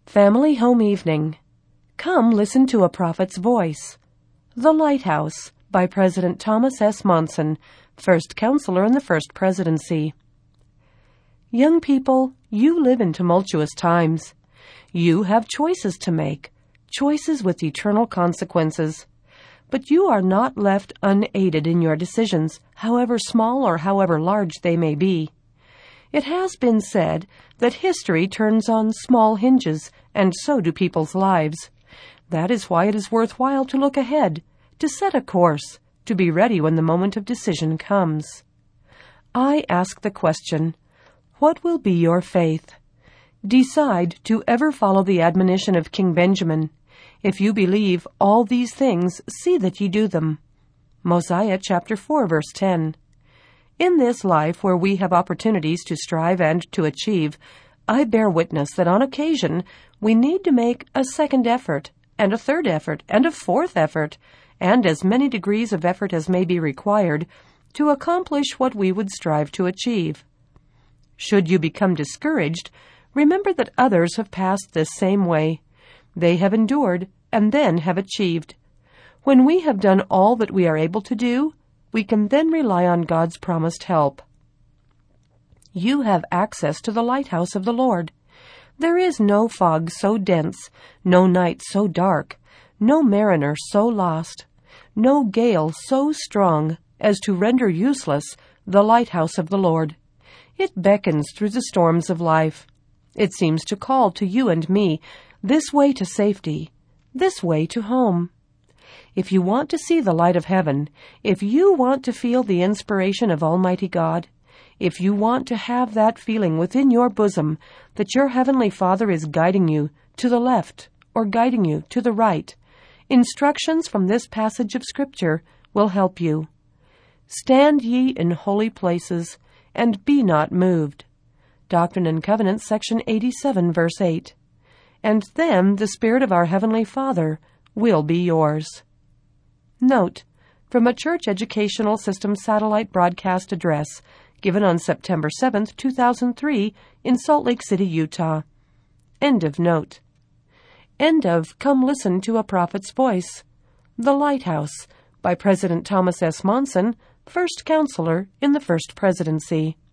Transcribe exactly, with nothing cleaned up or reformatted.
Family Home Evening. Come listen to a prophet's voice. The Lighthouse by President Thomas S. Monson, first counselor in the First Presidency. Young people, you live in tumultuous times. You have choices to make, choices with eternal consequences. But you are not left unaided in your decisions, however small or however large they may be. It has been said that history turns on small hinges, and so do people's lives. That is why it is worthwhile to look ahead, to set a course, to be ready when the moment of decision comes. I ask the question, what will be your faith? Decide to ever follow the admonition of King Benjamin. If you believe all these things, see that ye do them. Mosiah chapter four, verse ten. In this life where we have opportunities to strive and to achieve, I bear witness that on occasion we need to make a second effort, and a third effort, and a fourth effort, and as many degrees of effort as may be required to accomplish what we would strive to achieve. Should you become discouraged, remember that others have passed this same way. They have endured, and then have achieved. When we have done all that we are able to do, we can then rely on God's promised help. You have access to the lighthouse of the Lord. There is no fog so dense, no night so dark, no mariner so lost, no gale so strong as to render useless the lighthouse of the Lord. It beckons through the storms of life. It seems to call to you and me, this way to safety, this way to home. If you want to see the light of heaven, if you want to feel the inspiration of Almighty God, if you want to have that feeling within your bosom that your Heavenly Father is guiding you to the left or guiding you to the right, instructions from this passage of Scripture will help you. Stand ye in holy places, and be not moved. Doctrine and Covenants, section eighty-seven, verse eight. And then the Spirit of our Heavenly Father will be yours. Note, from a Church Educational System satellite broadcast address given on September seventh, two thousand three, in Salt Lake City, Utah. End of note. End of Come Listen to a Prophet's Voice. The Lighthouse by President Thomas S. Monson, first counselor in the First Presidency.